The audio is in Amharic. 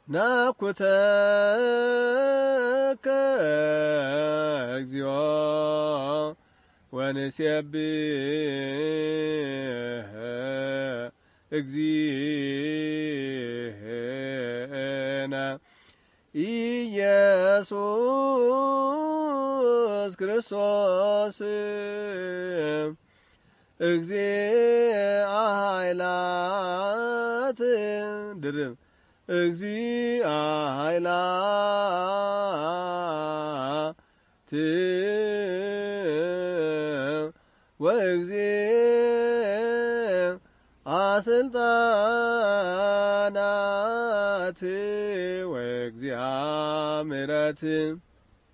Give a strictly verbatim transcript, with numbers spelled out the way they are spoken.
ናኩተከ እግዚኦ ወንሴብህ እግዚእነ ኢየሱስ ክርስቶስ እግዚአ ኃይላት ድርብ እግዚአ ኃይላት ወእግዚአ ስልጣናት ወእግዚአ ምሕረት